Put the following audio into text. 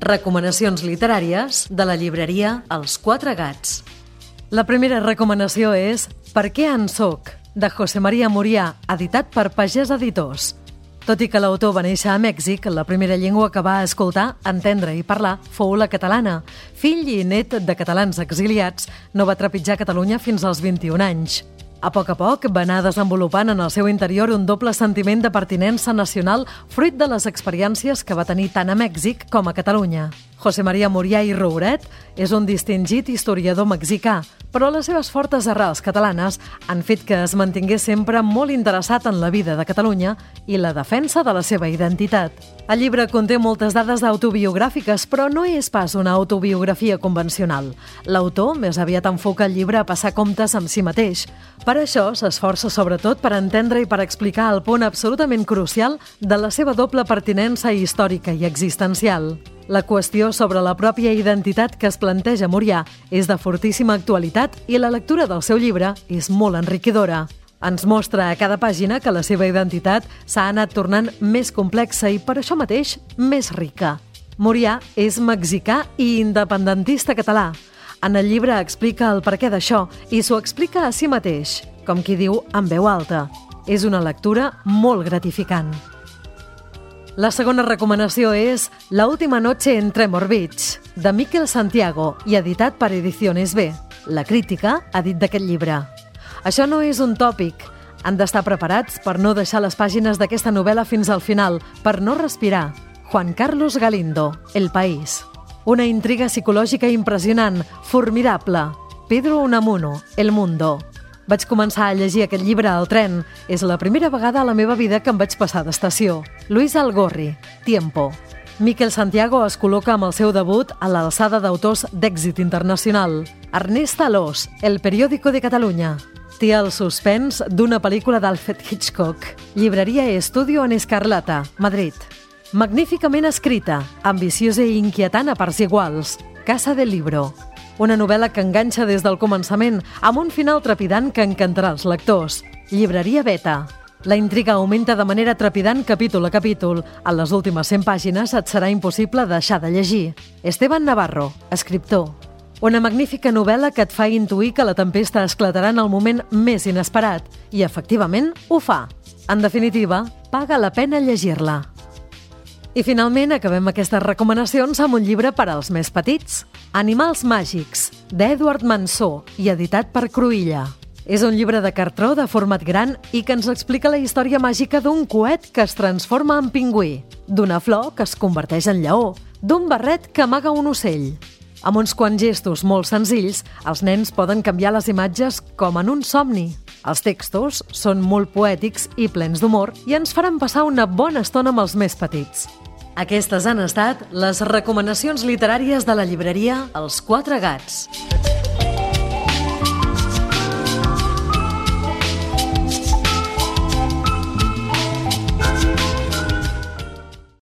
Recomanacions literàries de la llibreria Els Quatre Gats. La primera recomanació és Per què en soc, de José María Muriá, editat per Pagès Editors. Tot i que l'autor va néixer a Mèxic, la primera llengua que va escoltar, entendre i parlar fou la catalana. Fill i net de catalans exiliats, no va trepitjar Catalunya fins als 21 anys. A poc va anar desenvolupant en el seu interior un doble sentiment de pertinença nacional fruit de les experiències que va tenir tant a Mèxic com a Catalunya. José María Muriá i Rouret és un distingit historiador mexicà, però les seves fortes arrels catalanes han fet que es mantingués sempre molt interessat en la vida de Catalunya i la defensa de la seva identitat. El llibre conté moltes dades autobiogràfiques, però no és pas una autobiografia convencional. L'autor més aviat enfoca el llibre a passar comptes amb si mateix. Per això s'esforça sobretot per entendre i per explicar el punt absolutament crucial de la seva doble pertinença històrica i existencial. La qüestió sobre la pròpia identitat que es planteja Muriá és de fortíssima actualitat i la lectura del seu llibre és molt enriquidora. Ens mostra a cada pàgina que la seva identitat s'ha anat tornant més complexa i per això mateix més rica. Muriá és mexicà i independentista català. En el llibre explica el perquè d'això i s'ho explica a si mateix, com qui diu en veu alta. És una lectura molt gratificant. La segona recomanació és La última noche en Tremor Beach, de Miquel Santiago i editat per Ediciones B. La crítica ha dit d'aquest llibre: això no és un tòpic. Han d'estar preparats per no deixar les pàgines d'aquesta novel·la fins al final, per no respirar. Juan Carlos Galindo, El País. Una intriga psicològica impressionant, formidable. Pedro Unamuno, El Mundo. Vaig començar a llegir aquest llibre al tren. És la primera vegada a la meva vida que em vaig passar d'estació. Luis Algorri, Tiempo. Miquel Santiago es col·loca amb el seu debut a l'alçada d'autors d'èxit internacional. Ernest Alós, El periódico de Catalunya. Té el suspens d'una pel·lícula d'Alfred Hitchcock. Llibreria Estudio en Escarlata, Madrid. Magníficament escrita, ambiciosa i inquietant a parts iguals. Casa del Libro. Una novel·la que enganxa des del començament amb un final trepidant que encantarà els lectors. Llibreria Beta. La intriga augmenta de manera trepidant capítol a capítol. A les últimes 100 pàgines et serà impossible deixar de llegir. Esteban Navarro, escriptor. Una magnífica novel·la que et fa intuir que la tempesta esclatarà en el moment més inesperat. I, efectivament, ho fa. En definitiva, paga la pena llegir-la. I finalment acabem aquestes recomanacions amb un llibre per als més petits. Animals màgics, d'Edward Mansó i editat per Cruïlla. És un llibre de cartró de format gran i que ens explica la història màgica d'un coet que es transforma en pingüí, d'una flor que es converteix en lleó, d'un barret que amaga un ocell. Amb uns quants gestos molt senzills, els nens poden canviar les imatges com en un somni. Els textos són molt poètics i plens d'humor i ens faran passar una bona estona amb els més petits. Aquestes han estat les recomanacions literàries de la llibreria Els Quatre Gats.